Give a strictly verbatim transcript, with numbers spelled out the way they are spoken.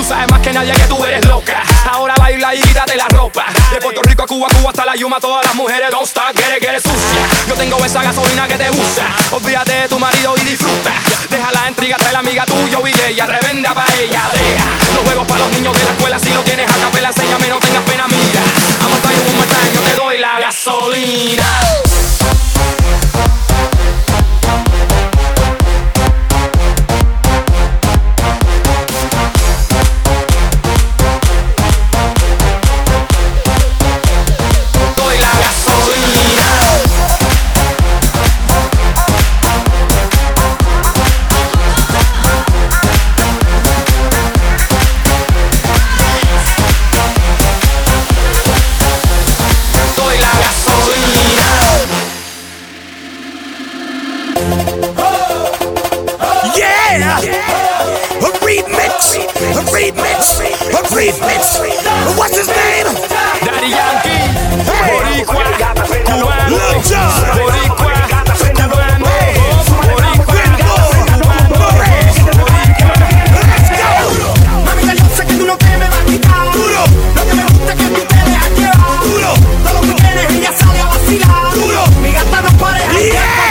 Tú sabes más que nadie que tú eres loca. Ahora baila y quítate la ropa. De Puerto Rico a Cuba, Cuba hasta la Yuma, todas las mujeres don't stop, quiere que eres sucia. Yo tengo esa gasolina que te gusta. Olvídate de tu marido y disfruta. Deja la intriga, trae la amiga tuya y ella revenda pa' ella. Deja los juegos para los niños de la escuela. Si lo tienes a capela, enséñame, no tengas pena, mira. Vamos a ir un momento, yo te doy la gasolina. What's his name? Daddy Yankee. Hey. Boricua, cubano. Lil Jon. Boricua, cubano. Let's go. Mami, yo sé que tú no te me vas a quitar. Duro. Lo que me gusta es que tú te dejas llevar. Duro. Todo lo que tienes ella sale a vacilar. Duro. Mi gata no para de janguear.